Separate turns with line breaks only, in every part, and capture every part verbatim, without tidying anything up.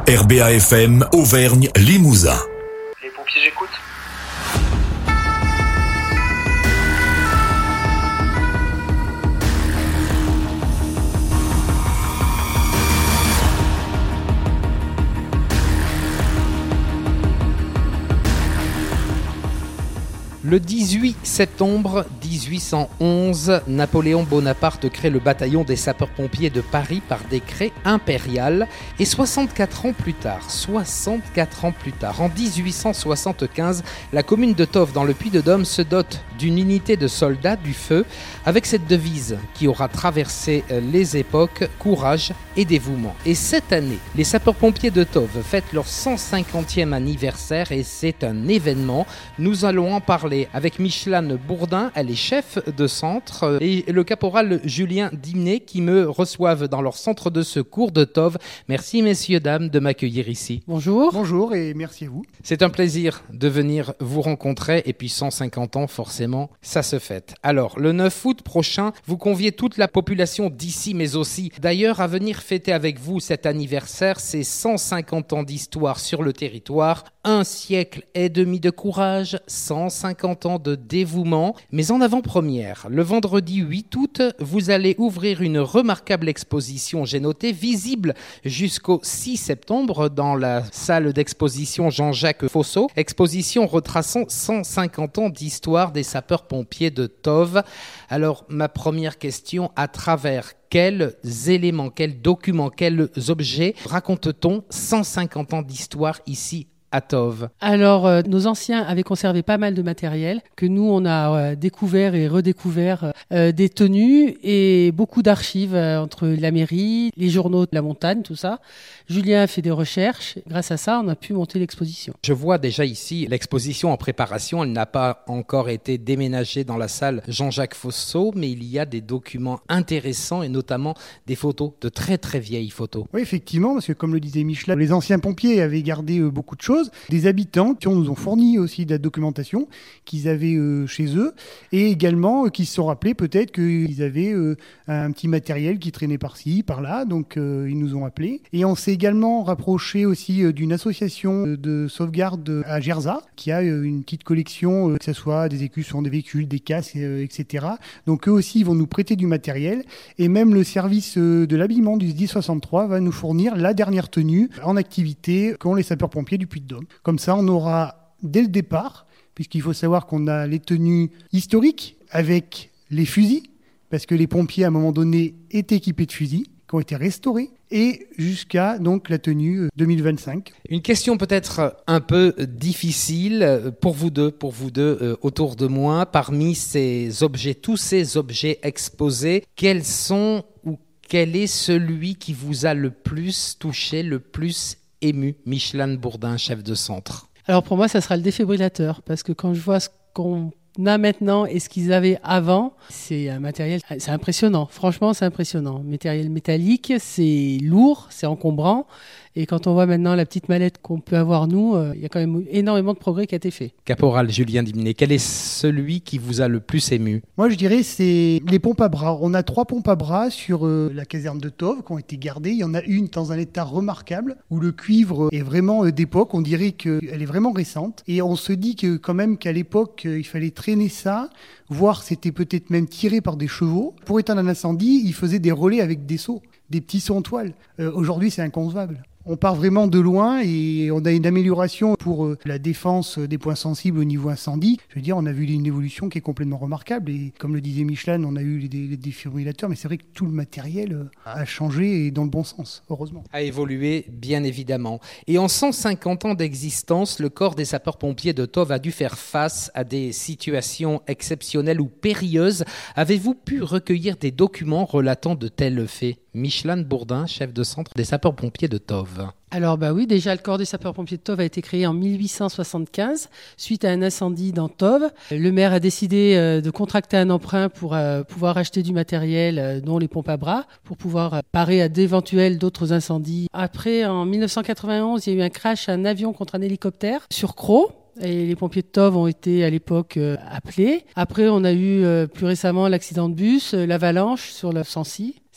R B A F M, Auvergne, Limousin.
Les pompiers, j'écoute.
Le dix-huit septembre dix-huit cent onze, Napoléon Bonaparte crée le bataillon des sapeurs-pompiers de Paris par décret impérial. Et soixante-quatre ans plus tard, soixante-quatre ans plus tard, en dix-huit cent soixante-quinze, la commune de Tove dans le Puy-de-Dôme se dote d'une unité de soldats du feu avec cette devise qui aura traversé les époques, courage et dévouement. Et cette année, les sapeurs-pompiers de Tove fêtent leur cent cinquantième anniversaire et c'est un événement. Nous allons en parler avec Micheline Bourdin, elle est chef de centre, et le caporal Julien Dimné qui me reçoivent dans leur centre de secours de Tove. Merci messieurs, dames de m'accueillir ici.
Bonjour.
Bonjour et merci à vous.
C'est un plaisir de venir vous rencontrer et puis cent cinquante ans forcément, ça se fête. Alors le neuf août prochain, vous conviez toute la population d'ici mais aussi d'ailleurs à venir fêter avec vous cet anniversaire, c'est cent cinquante ans d'histoire sur le territoire, un siècle et demi de courage, cent cinquante ans de dévouement. Mais en avant-première, le vendredi huit août, vous allez ouvrir une remarquable exposition, j'ai noté, visible jusqu'au six septembre dans la salle d'exposition Jean-Jacques Fosso. Exposition retraçant cent cinquante ans d'histoire des sapeurs-pompiers de Tove. Alors, ma première question, à travers quels éléments, quels documents, quels objets raconte-t-on cent cinquante ans d'histoire ici à Tove?
Alors, euh, nos anciens avaient conservé pas mal de matériel que nous, on a euh, découvert et redécouvert euh, des tenues et beaucoup d'archives euh, entre la mairie, les journaux de la montagne, tout ça. Julien a fait des recherches. Grâce à ça, on a pu monter l'exposition.
Je vois déjà ici l'exposition en préparation. Elle n'a pas encore été déménagée dans la salle Jean-Jacques Fosso, mais il y a des documents intéressants et notamment des photos, de très très vieilles photos.
Oui, effectivement, parce que comme le disait Micheline, les anciens pompiers avaient gardé euh, beaucoup de choses. Des habitants qui nous ont fourni aussi de la documentation qu'ils avaient euh, chez eux et également euh, qui se sont rappelés peut-être qu'ils avaient euh, un petit matériel qui traînait par-ci, par-là, donc euh, ils nous ont appelés. Et on s'est également rapproché aussi euh, d'une association de sauvegarde à Gerza qui a euh, une petite collection, euh, que ce soit des écus sur des véhicules, des casques, euh, et cetera. Donc eux aussi ils vont nous prêter du matériel et même le service euh, de l'habillement du S D I soixante-trois va nous fournir la dernière tenue en activité qu'ont les sapeurs-pompiers du Puy-de-Dôme. Comme ça, on aura dès le départ, puisqu'il faut savoir qu'on a les tenues historiques avec les fusils, parce que les pompiers, à un moment donné, étaient équipés de fusils, qui ont été restaurés, et jusqu'à donc la tenue deux mille vingt-cinq.
Une question peut-être un peu difficile pour vous deux, pour vous deux euh, autour de moi. Parmi ces objets, tous ces objets exposés, quels sont ou quel est celui qui vous a le plus touché, le plus ému? Micheline Bourdin, chef de centre.
Alors pour moi, ça sera le défibrillateur, parce que quand je vois ce qu'on a maintenant et ce qu'ils avaient avant, c'est un matériel, c'est impressionnant. Franchement, c'est impressionnant. Matériel métallique, c'est lourd, c'est encombrant. Et quand on voit maintenant la petite mallette qu'on peut avoir nous, il euh, y a quand même énormément de progrès qui a été fait.
Caporal Julien Dimné, quel est celui qui vous a le plus ému?
Moi, je dirais c'est les pompes à bras. On a trois pompes à bras sur euh, la caserne de Tove qui ont été gardées. Il y en a une dans un état remarquable où le cuivre est vraiment euh, d'époque. On dirait qu'elle est vraiment récente. Et on se dit que quand même qu'à l'époque, euh, il fallait traîner ça, voire c'était peut-être même tiré par des chevaux. Pour éteindre un incendie, ils faisaient des relais avec des seaux, des petits seaux en toile. Euh, aujourd'hui, c'est inconcevable. On part vraiment de loin et on a une amélioration pour la défense des points sensibles au niveau incendie. Je veux dire, on a vu une évolution qui est complètement remarquable. Et comme le disait Micheline, on a eu les, les défibrillateurs, mais c'est vrai que tout le matériel a changé et dans le bon sens, heureusement.
A évolué, bien évidemment. Et en cent cinquante ans d'existence, le corps des sapeurs-pompiers de Tove a dû faire face à des situations exceptionnelles ou périlleuses. Avez-vous pu recueillir des documents relatant de tels faits? Micheline Bourdin, chef de centre des sapeurs-pompiers de Tove.
Alors bah oui, déjà le corps des sapeurs-pompiers de Tove a été créé en mille huit cent soixante-quinze suite à un incendie dans Tove. Le maire a décidé euh, de contracter un emprunt pour euh, pouvoir acheter du matériel, euh, dont les pompes à bras, pour pouvoir euh, parer à d'éventuels d'autres incendies. Après, en mille neuf cent quatre-vingt-onze, il y a eu un crash, un avion contre un hélicoptère sur Crau. Et les pompiers de Tove ont été à l'époque euh, appelés. Après, on a eu euh, plus récemment l'accident de bus, euh, l'avalanche sur le Sancy.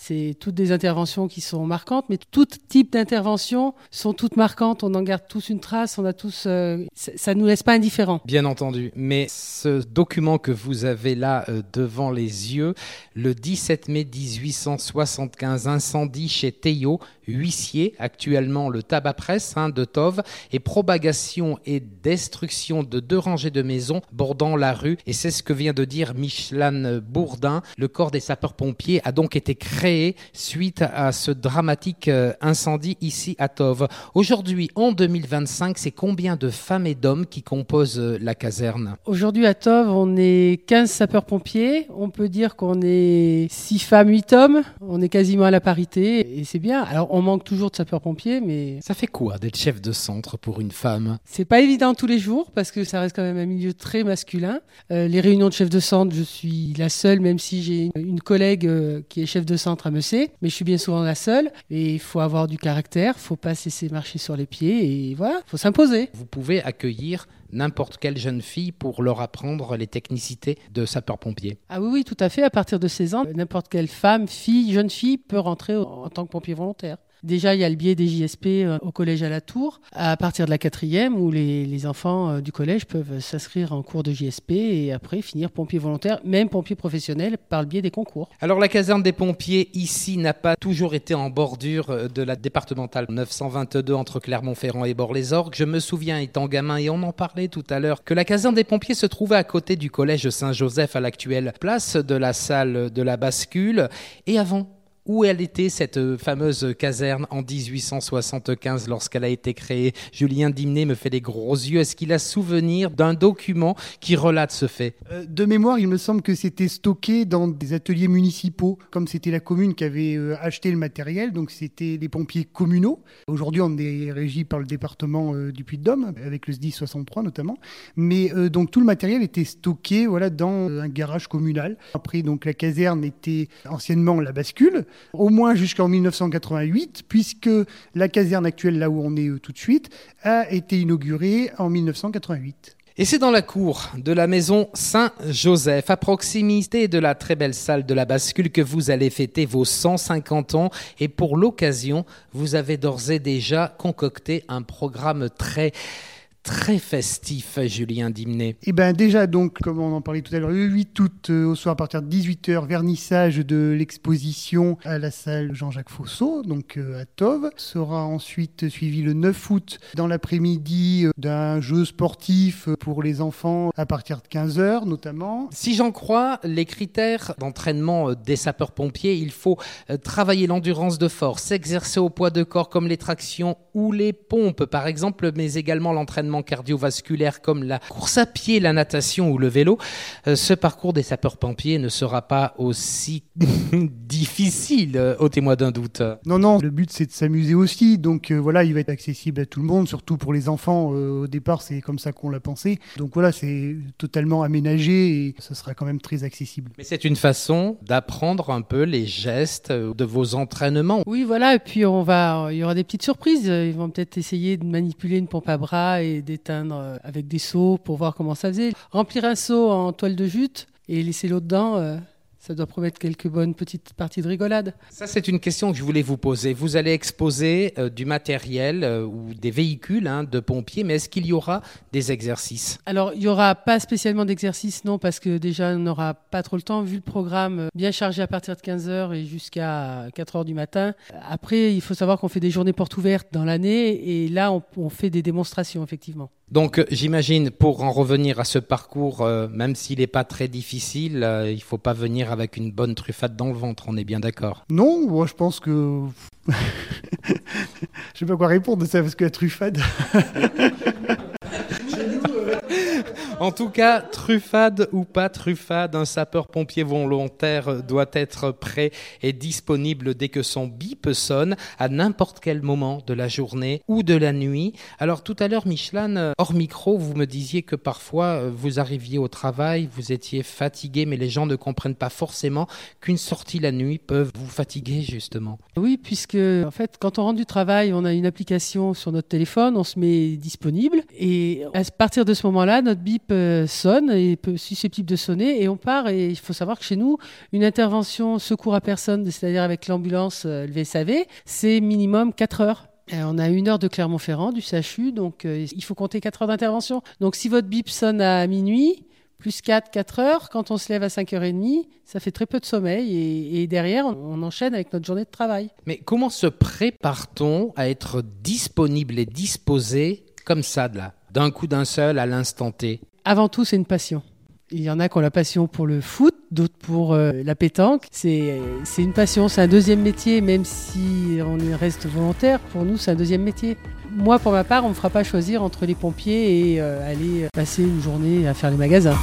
C'est toutes des interventions qui sont marquantes, mais tout type d'interventions sont toutes marquantes. On en garde tous une trace, on a tous, euh, ça ne nous laisse pas indifférents.
Bien entendu, mais ce document que vous avez là euh, devant les yeux, le dix-sept mai dix-huit cent soixante-quinze, incendie chez Théo, huissier, actuellement le tabac presse hein, de Tove, et propagation et destruction de deux rangées de maisons bordant la rue. Et c'est ce que vient de dire Micheline Bourdin. Le corps des sapeurs-pompiers a donc été créé suite à ce dramatique euh, incendie ici à Tove. Aujourd'hui, en deux mille vingt-cinq, c'est combien de femmes et d'hommes qui composent euh, la caserne ?
Aujourd'hui à Tove, on est quinze sapeurs-pompiers. On peut dire qu'on est six femmes, huit hommes. On est quasiment à la parité et c'est bien. Alors on manque toujours de sapeurs-pompiers, mais...
Ça fait quoi d'être chef de centre pour une femme ?
C'est pas évident tous les jours parce que ça reste quand même un milieu très masculin. Euh, les réunions de chef de centre, je suis la seule, même si j'ai une collègue euh, qui est chef de centre à Messé, mais je suis bien souvent la seule. Et il faut avoir du caractère, faut pas se laisser marcher sur les pieds et voilà, faut s'imposer.
Vous pouvez accueillir n'importe quelle jeune fille pour leur apprendre les technicités de sapeur-pompier.
Ah oui, oui, tout à fait. À partir de seize ans, n'importe quelle femme, fille, jeune fille peut rentrer en tant que pompier volontaire. Déjà, il y a le biais des J S P au collège à la Tour, à partir de la quatrième, où les, les enfants du collège peuvent s'inscrire en cours de J S P et après finir pompier volontaire, même pompier professionnel, par le biais des concours.
Alors, la caserne des pompiers, ici, n'a pas toujours été en bordure de la départementale neuf cent vingt-deux entre Clermont-Ferrand et Bord-les-Orgues. Je me souviens, étant gamin, et on en parlait tout à l'heure, que la caserne des pompiers se trouvait à côté du collège Saint-Joseph, à l'actuelle place de la salle de la bascule. Et avant, où elle était, cette fameuse caserne, en dix-huit cent soixante-quinze, lorsqu'elle a été créée? Julien Dimné me fait des gros yeux. Est-ce qu'il a souvenir d'un document qui relate ce fait?
euh, De mémoire, il me semble que c'était stocké dans des ateliers municipaux. Comme c'était la commune qui avait euh, acheté le matériel, donc c'était les pompiers communaux. Aujourd'hui, on est régi par le département euh, du Puy-de-Dôme, avec le S D I soixante-trois notamment. Mais euh, donc tout le matériel était stocké voilà, dans euh, un garage communal. Après, donc la caserne était anciennement la bascule, au moins jusqu'en dix-neuf cent quatre-vingt-huit, puisque la caserne actuelle, là où on est euh, tout de suite, a été inaugurée en dix-neuf cent quatre-vingt-huit.
Et c'est dans la cour de la maison Saint-Joseph, à proximité de la très belle salle de la bascule, que vous allez fêter vos cent cinquante ans. Et pour l'occasion, vous avez d'ores et déjà concocté un programme très... très festif, Julien Dimné.
Eh bien déjà, donc, comme on en parlait tout à l'heure, le huit août euh, au soir à partir de dix-huit heures, vernissage de l'exposition à la salle Jean-Jacques Fossot, donc euh, à Tove. Sera ensuite suivi le neuf août dans l'après-midi euh, d'un jeu sportif pour les enfants à partir de quinze heures notamment.
Si j'en crois, les critères d'entraînement des sapeurs-pompiers, il faut euh, travailler l'endurance de force, s'exercer au poids de corps comme les tractions ou les pompes par exemple, mais également l'entraînement cardiovasculaire comme la course à pied, la natation ou le vélo. Euh, ce parcours des sapeurs-pompiers ne sera pas aussi difficile, euh, ôtez-moi d'un doute.
Non, non, le but c'est de s'amuser aussi, donc euh, voilà, il va être accessible à tout le monde, surtout pour les enfants. Euh, au départ, c'est comme ça qu'on l'a pensé. Donc voilà, c'est totalement aménagé et ça sera quand même très accessible.
Mais c'est une façon d'apprendre un peu les gestes de vos entraînements.
Oui, voilà, et puis on va, il y aura des petites surprises. Ils vont peut-être essayer de manipuler une pompe à bras et d'éteindre avec des seaux pour voir comment ça faisait. Remplir un seau en toile de jute et laisser l'eau dedans, euh, ça doit promettre quelques bonnes petites parties de rigolade.
Ça, c'est une question que je voulais vous poser. Vous allez exposer euh, du matériel euh, ou des véhicules hein, de pompiers, mais est-ce qu'il y aura des exercices?
Alors, il n'y aura pas spécialement d'exercices, non, parce que déjà, on n'aura pas trop le temps, vu le programme bien chargé à partir de quinze heures et jusqu'à quatre heures du matin. Après, il faut savoir qu'on fait des journées portes ouvertes dans l'année, et là, on, on fait des démonstrations, effectivement.
Donc, euh, j'imagine, pour en revenir à ce parcours, euh, même s'il n'est pas très difficile, euh, il ne faut pas venir avec une bonne truffade dans le ventre, on est bien d'accord?
Non, moi je pense que... je sais pas quoi répondre de ça, parce que la truffade...
En tout cas, truffade ou pas truffade, un sapeur-pompier volontaire doit être prêt et disponible dès que son bip sonne, à n'importe quel moment de la journée ou de la nuit. Alors tout à l'heure, Micheline, hors micro, vous me disiez que parfois vous arriviez au travail, vous étiez fatigué, mais les gens ne comprennent pas forcément qu'une sortie la nuit peut vous fatiguer justement.
Oui, puisque en fait, quand on rentre du travail, on a une application sur notre téléphone, on se met disponible, et à partir de ce moment-là, notre bip euh, sonne et est susceptible de sonner et on part. Et il faut savoir que chez nous, une intervention secours à personne, c'est-à-dire avec l'ambulance, euh, le V S A V, c'est minimum quatre heures. Euh, on a une heure de Clermont-Ferrand, du C H U, donc euh, il faut compter quatre heures d'intervention. Donc si votre bip sonne à minuit, plus quatre, quatre heures, quand on se lève à cinq heures trente, ça fait très peu de sommeil et, et derrière, on, on enchaîne avec notre journée de travail.
Mais comment se prépare-t-on à être disponible et disposé comme ça, de là, d'un coup d'un seul, à l'instant T?
Avant tout, c'est une passion. Il y en a qui ont la passion pour le foot, d'autres pour euh, la pétanque. C'est, c'est une passion, c'est un deuxième métier, même si on y reste volontaire. Pour nous, c'est un deuxième métier. Moi, pour ma part, on ne me fera pas choisir entre les pompiers et euh, aller passer une journée à faire les magasins.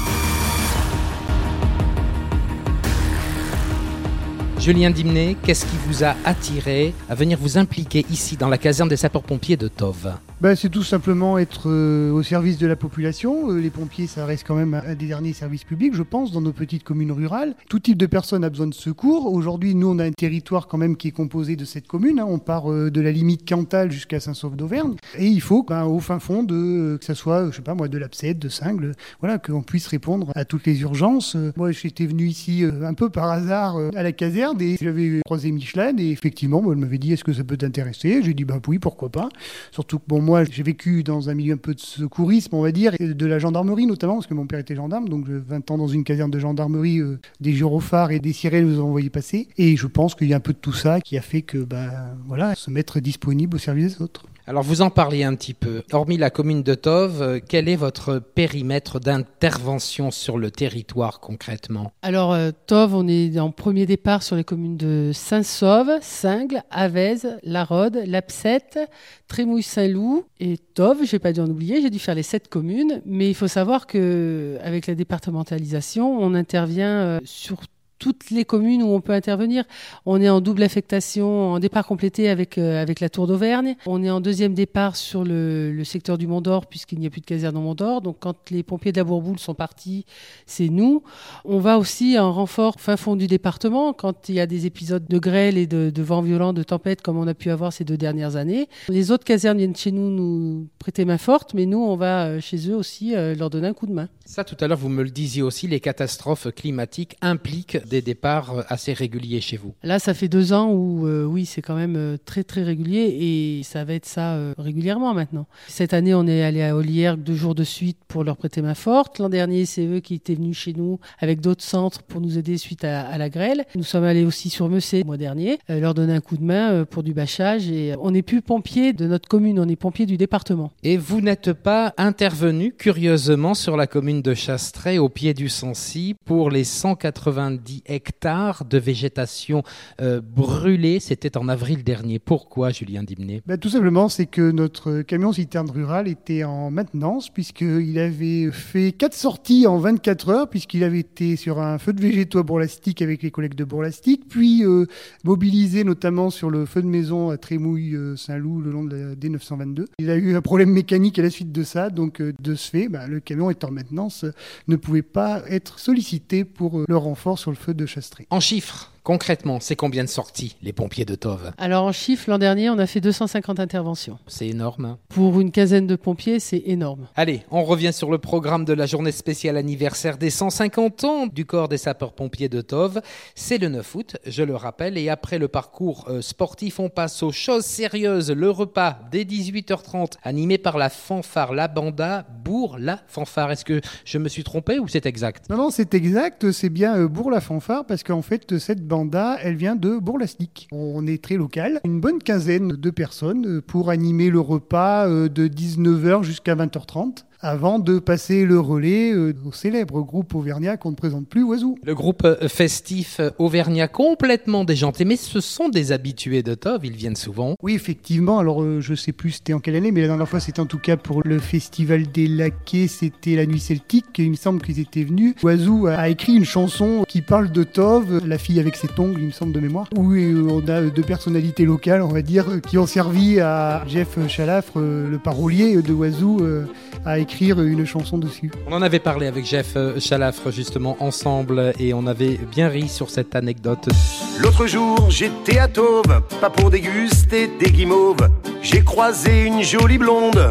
Julien Dimné, qu'est-ce qui vous a attiré à venir vous impliquer ici dans la caserne des sapeurs-pompiers de Tove?
Ben, c'est tout simplement être euh, au service de la population. Euh, les pompiers, ça reste quand même un des derniers services publics, je pense, dans nos petites communes rurales. Tout type de personne a besoin de secours. Aujourd'hui, nous, on a un territoire quand même qui est composé de cette commune. Hein. On part euh, de la limite Cantal jusqu'à Saint-Sauveur d'Auvergne. Et il faut, ben, au fin fond, de, euh, que ça soit, je sais pas moi, de l'Absède, de Singles, voilà, qu'on puisse répondre à toutes les urgences. Euh, moi, j'étais venu ici euh, un peu par hasard euh, à la caserne et j'avais croisé Micheline et effectivement, moi, elle m'avait dit, est-ce que ça peut t'intéresser? J'ai dit, bah oui, pourquoi pas. Surtout que, bon, moi, Moi, j'ai vécu dans un milieu un peu de secourisme, on va dire, et de la gendarmerie notamment, parce que mon père était gendarme, donc vingt ans dans une caserne de gendarmerie, euh, des gyrophares et des sirènes nous ont envoyé passer. Et je pense qu'il y a un peu de tout ça qui a fait que, bah, voilà, se mettre disponible au service des autres.
Alors vous en parliez un petit peu. Hormis la commune de Tove, quel est votre périmètre d'intervention sur le territoire concrètement?
Alors euh, Tove, on est en premier départ sur les communes de Saint-Sauve, Singles, Avez, La Rode, L'Absette, Trémouille-Saint-Loup et Tove. J'ai pas dû en oublier, j'ai dû faire les sept communes. Mais il faut savoir qu'avec la départementalisation, on intervient euh, sur toutes les communes où on peut intervenir. On est en double affectation, en départ complété avec, euh, avec la Tour d'Auvergne. On est en deuxième départ sur le, le secteur du Mont-d'Or, puisqu'il n'y a plus de caserne au Mont-d'Or. Donc quand les pompiers de la Bourboule sont partis, c'est nous. On va aussi en renfort fin fond du département, quand il y a des épisodes de grêle et de, de vent violent, de tempête, comme on a pu avoir ces deux dernières années. Les autres casernes viennent chez nous nous prêter main forte, mais nous, on va chez eux aussi euh, leur donner un coup de main.
Ça, tout à l'heure, vous me le disiez aussi, les catastrophes climatiques impliquent des départs assez réguliers chez vous.
Là, ça fait deux ans où, euh, oui, c'est quand même euh, très, très régulier et ça va être ça euh, régulièrement maintenant. Cette année, on est allé à Ollières deux jours de suite pour leur prêter main forte. L'an dernier, c'est eux qui étaient venus chez nous avec d'autres centres pour nous aider suite à, à la grêle. Nous sommes allés aussi sur Messé le mois dernier, euh, leur donner un coup de main euh, pour du bâchage. Et on n'est plus pompiers de notre commune, on est pompiers du département.
Et vous n'êtes pas intervenu, curieusement, sur la commune de Chastret, au pied du Sancy, pour les cent quatre-vingt-dix hectares de végétation euh, brûlée. C'était en avril dernier. Pourquoi, Julien Dimné?
Ben, tout simplement, c'est que notre camion citerne rural était en maintenance, puisqu'il avait fait quatre sorties en vingt-quatre heures, puisqu'il avait été sur un feu de végétaux à Bourg-Lastic avec les collègues de Bourg-Lastic, puis euh, mobilisé notamment sur le feu de maison à Trémouille-Saint-Loup le long de la D neuf cent vingt-deux. Il a eu un problème mécanique à la suite de ça, donc euh, de ce fait, ben, le camion est en maintenance, ne pouvait pas être sollicité pour le renfort sur le feu de Chastret.
En chiffres, concrètement, c'est combien de sorties, les pompiers de Tove?
Alors en chiffres, l'an dernier, on a fait deux cent cinquante interventions.
C'est énorme. Hein.
Pour une quinzaine de pompiers, c'est énorme.
Allez, on revient sur le programme de la journée spéciale anniversaire des cent cinquante ans du corps des sapeurs-pompiers de Tove. C'est le neuf août, je le rappelle, et après le parcours euh, sportif, on passe aux choses sérieuses. Le repas dès dix-huit heures trente, animé par la fanfare, la banda, Bourg la fanfare. Est-ce que je me suis trompé ou c'est exact?
Non, non, c'est exact, c'est bien euh, Bourg la fanfare, parce qu'en fait, cette banda, elle vient de Bourg-Lastic. On est très local. Une bonne quinzaine de personnes pour animer le repas de dix-neuf heures jusqu'à vingt heures trente. Avant de passer le relais au célèbre groupe auvergnat qu'on ne présente plus, Oiseau.
Le groupe festif auvergnat complètement déjanté, mais ce sont des habitués de Tove, ils viennent souvent.
Oui, effectivement, alors euh, je sais plus c'était en quelle année, mais la dernière fois c'était en tout cas pour le festival des laquais, c'était la nuit celtique, il me semble qu'ils étaient venus. Oiseau a écrit une chanson qui parle de Tove, la fille avec ses ongles, il me semble de mémoire, où euh, on a deux personnalités locales, on va dire, qui ont servi à Jeff Chalafre, euh, le parolier de Oiseau, euh, à écrire une chanson dessus.
On en avait parlé avec Jeff Chalafre justement ensemble et on avait bien ri sur cette anecdote.
L'autre jour j'étais à Tove, pas pour déguster des guimauves. J'ai croisé une jolie blonde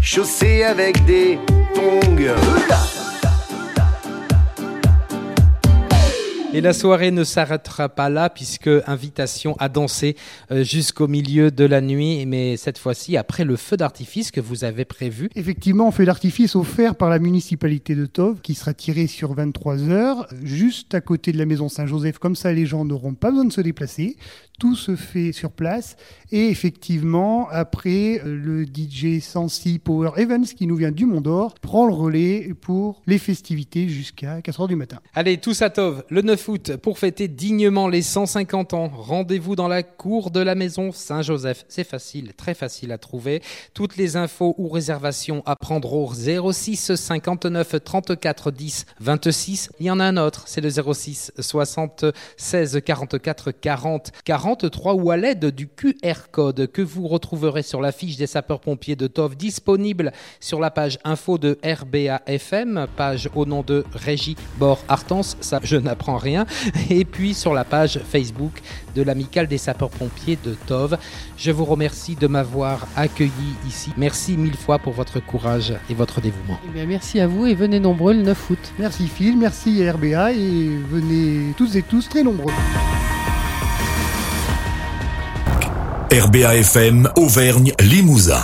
chaussée avec des tongs. Oula!
Et la soirée ne s'arrêtera pas là puisque invitation à danser jusqu'au milieu de la nuit, mais cette fois-ci après le feu d'artifice que vous avez prévu.
Effectivement, feu d'artifice offert par la municipalité de Tove qui sera tiré sur vingt-trois heures, juste à côté de la maison Saint-Joseph. Comme ça, les gens n'auront pas besoin de se déplacer. Tout se fait sur place. Et effectivement, après, le D J Sensi Power Evans qui nous vient du Mont d'Or prend le relais pour les festivités jusqu'à quatre heures du matin.
Allez, tous à Tove, le neuf août, pour fêter dignement les cent cinquante ans. Rendez-vous dans la cour de la maison Saint-Joseph. C'est facile, très facile à trouver. Toutes les infos ou réservations à prendre au zéro six cinquante-neuf trente-quatre dix vingt-six. Il y en a un autre, c'est le zéro six soixante-seize quarante-quatre quarante quarante-trois ou à l'aide du Q R code que vous retrouverez sur la fiche des sapeurs-pompiers de Tove, disponible sur la page info de R B A F M, page au nom de Régie Bord-Artens, ça je n'apprends rien. Et puis sur la page Facebook de l'Amicale des sapeurs-pompiers de Tove. Je vous remercie de m'avoir accueilli ici. Merci mille fois pour votre courage et votre dévouement.
Eh bien, merci à vous et venez nombreux le neuf août.
Merci Phil, merci à R B A et venez tous et tous très nombreux.
R B A F M Auvergne Limousin.